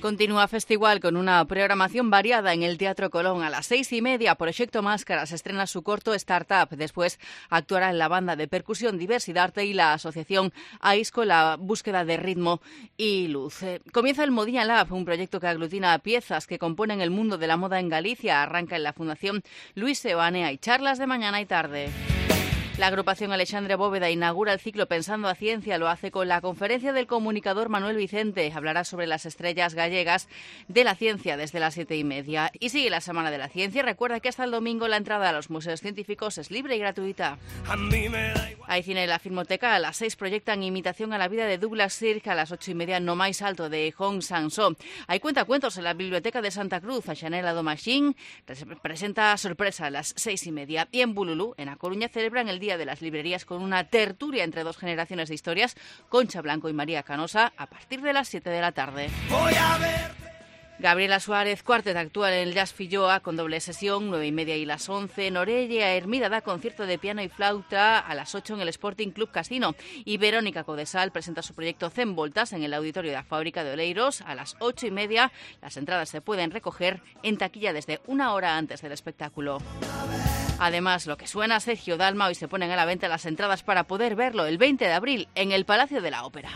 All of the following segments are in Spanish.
Continúa Festival con una programación variada en el Teatro Colón. A las 6:30, Proyecto Máscaras estrena su corto Startup. Después actuará en la banda de percusión Diversidarte y la asociación AIS con la búsqueda de ritmo y luz. Comienza el Modía Lab, un proyecto que aglutina piezas que componen el mundo de la moda en Galicia. Arranca en la Fundación Luis Seoane. Hay charlas de mañana y tarde. La agrupación Alexandre Bóveda inaugura el ciclo Pensando a Ciencia. Lo hace con la conferencia del comunicador Manuel Vicente. Hablará sobre las estrellas gallegas de la ciencia desde las 7:30. Y sigue la Semana de la Ciencia. Recuerda que hasta el domingo la entrada a los museos científicos es libre y gratuita. Hay cine en la Filmoteca. A las 6 proyectan Imitación a la vida de Douglas Sirk. A las 8:30 No máis alto de Hong Sang-soo. Hay cuentacuentos en la Biblioteca de Santa Cruz. A Chanel Adomachín presenta Sorpresa a las 6:30. Y en Bululú, en A Coruña, celebran el Día de las Librerías con una tertulia entre dos generaciones de historias, Concha Blanco y María Canosa, a partir de las 7 de la tarde. Gabriela Suárez Quartet actúa en el Jazz Filloa con doble sesión, 9:30 y las 11. Norelia Hermida da concierto de piano y flauta a las 8 en el Sporting Club Casino. Y Verónica Codesal presenta su proyecto Zen Voltas en el auditorio de la Fábrica de Oleiros a las 8:30. Las entradas se pueden recoger en taquilla desde una hora antes del espectáculo. Además, lo que suena, Sergio Dalma, hoy se ponen a la venta las entradas para poder verlo el 20 de abril en el Palacio de la Ópera.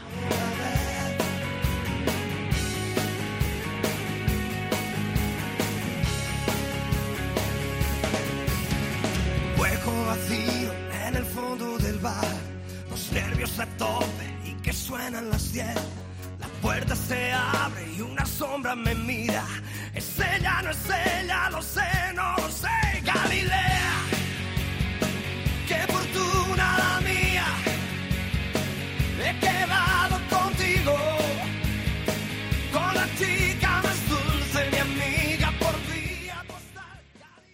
Hueco vacío en el fondo del bar, los nervios a tope y que suenan las 10. La puerta se abre y una sombra me mira. Es ella, no es ella, lo sé, no lo sé. Galilea, qué fortuna la mía. He quedado contigo, con la chica